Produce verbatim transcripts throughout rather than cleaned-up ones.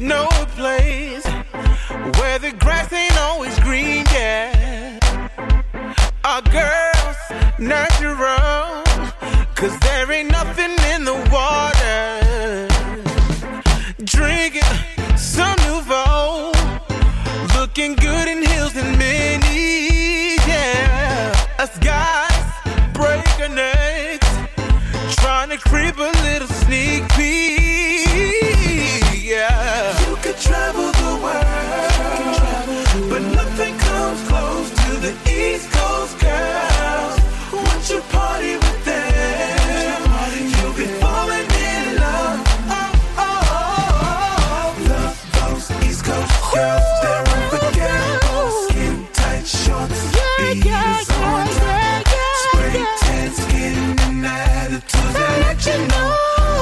know a place where the grass ain't always green, yeah. Our girls natural, cause there ain't nothing in the water. Drinking some Nouveau, looking good in heels and minis, yeah. Us guys break our necks, trying to creep a little sneak peek, yeah. You could travel the world, but nothing comes close to the East Coast girls. Once you party with them, you'll be falling in love. Oh, oh, oh, oh. Love those East Coast girls. They're unforgettable. Skin tight shorts, beaters on top, spray tan skin and attitudes that let you know.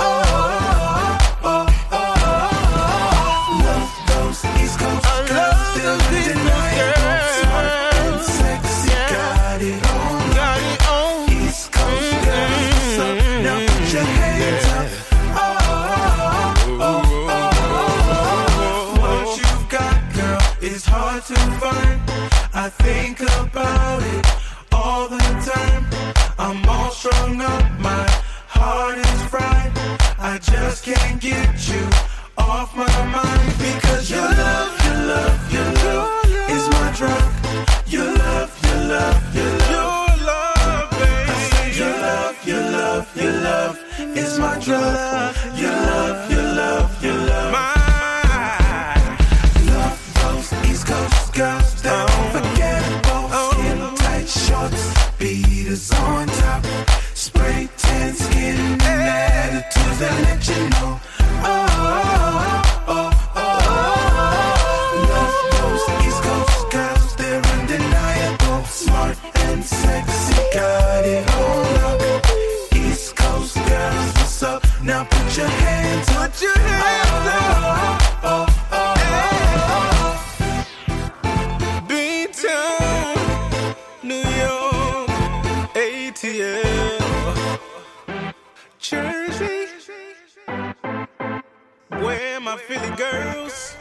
To find, I think about it all the time. I'm all strung up, my heart is fried. I just can't get you off my mind because your love, your love, your love is my drug. Your love, your love, your love, your love, baby. I said your love, your love, your love is my drug. Your love, your love, your love. My girls, they're unforgettable. Skin tight shorts, beaters on top, spray tan skin and attitudes that let you know. Oh, oh, oh, oh, oh. Love those East Coast girls, they're undeniable. Smart and sexy, got it all up. East Coast girls, what's up? Now put your hands up. Put your hands up. Oh, oh, oh. New York, A T L, Jersey, where my Philly girls?